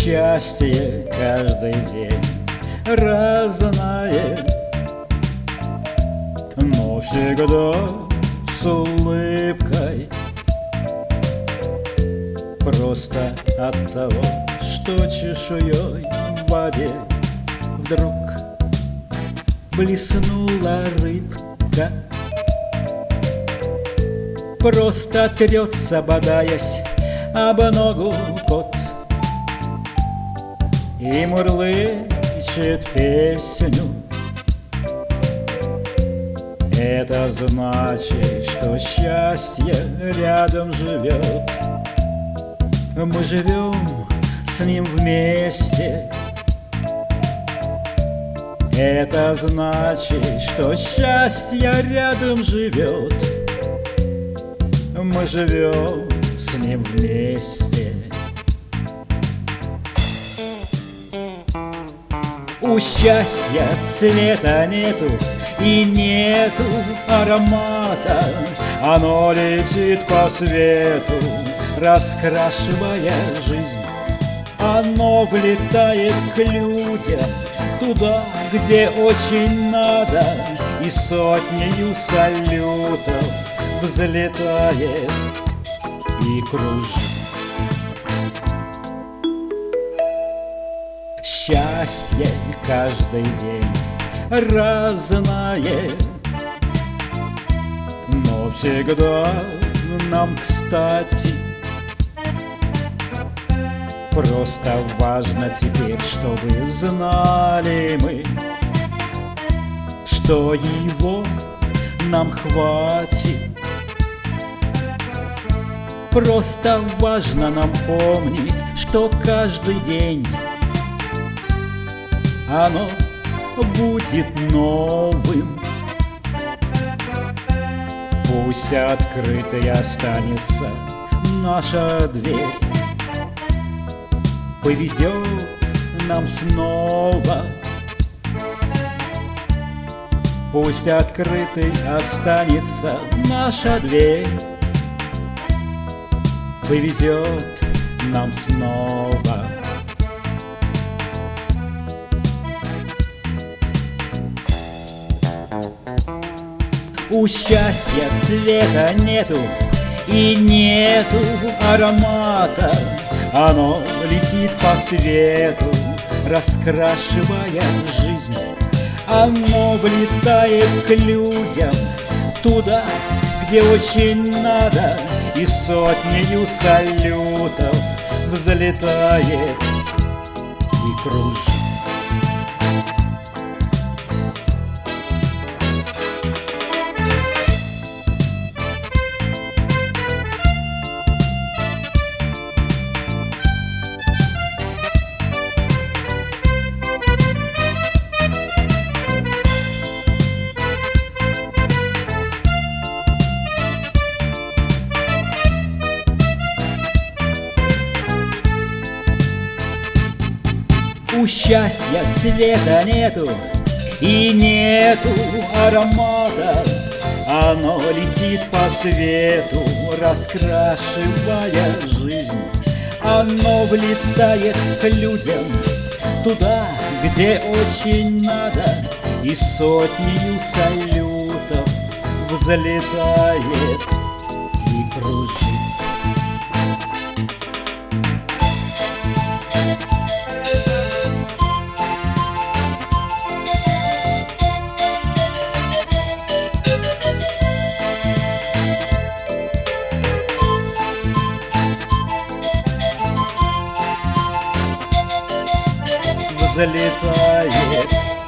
Счастье каждый день разное, но всегда с улыбкой. Просто от того, что чешуей в воде вдруг блеснула рыбка. Просто трется, бодаясь об ногу кот, и мурлычет песню. Это значит, что счастье рядом живет. Мы живем с ним вместе. Это значит, что счастье рядом живет. Мы живем с ним вместе. У счастья цвета нету и нету аромата. Оно летит по свету, раскрашивая жизнь. Оно влетает к людям туда, где очень надо, и сотнею салютов взлетает и кружит. Счастье каждый день разное, но всегда нам кстати. Просто важно теперь, чтобы знали мы, что его нам хватит. Просто важно нам помнить, что каждый день оно будет новым. Пусть открытой останется наша дверь, повезет нам снова. Пусть открытой останется наша дверь, повезет нам снова. У счастья цвета нету и нету аромата. Оно летит по свету, раскрашивая жизнь. Оно влетает к людям туда, где очень надо, и сотнею салютов взлетает и кружит. У счастья цвета нету и нету аромата. Оно летит по свету, раскрашивая жизнь. Оно влетает к людям туда, где очень надо, и сотнею салютов взлетает и кружит. Залетает